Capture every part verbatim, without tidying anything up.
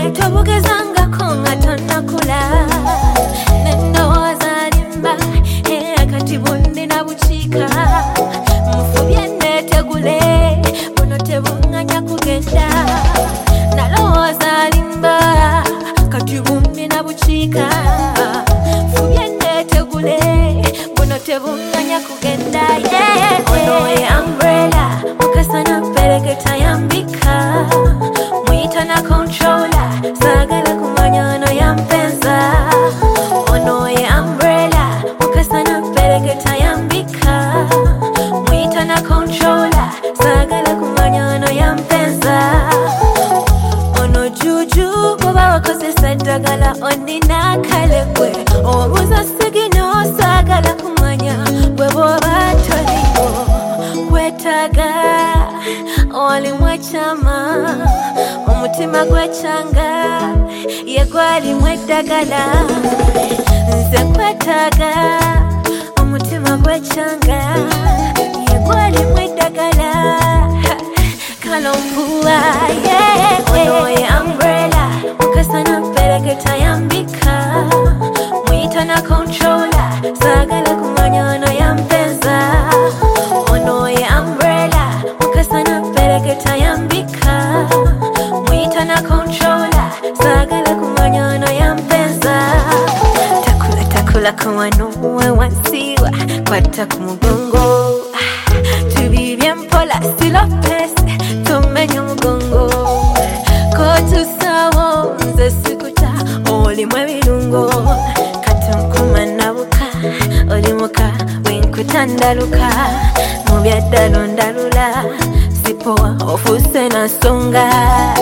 tobugezanga konga tonakula nendoza limba kati bunde na buchika mufubye netegule buno tebunganya kugenda naloza limba kati bunde na buchika mufubye netegule buno tebunganya kugenda yeah onoye umbrella mukasana pereketa yambika muita na controller sagala kumanya no yampenza onoye umbrella mukasana pereketa yambika muita na controller sagala kumanya no yampenza ono juju kuba wakozesa ddagala onina kalekwe obuza sigino sagala kumanya bwe bwoba toliwo kwetaga oli mwechama omutima gwechanga yegwali mweddagala nze kwetaga omutima gwechanga yegwali mweddagala kalompuwa yeah onoye umbrella mukasana pereketa yambika muita na controller sagala kumanya no yampenza onoye umbrella mukasana pereketa yambika muita na controller sagala kumanya no yampenza takula takula kumano we wansiwa kwata kumugongo tubibye mpola silo pese tumenye mugongo kotu sawo nze sikuta oli mwebirungo katumkuma nabuka oli muka wenkutandaluka mubyaddalo ndalula sipowa ofuse na nsonga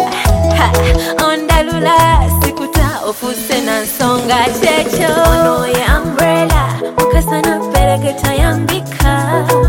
ondalula sikuta ofuse na nsonga checho onoye umbrella mukasana pereketa yambika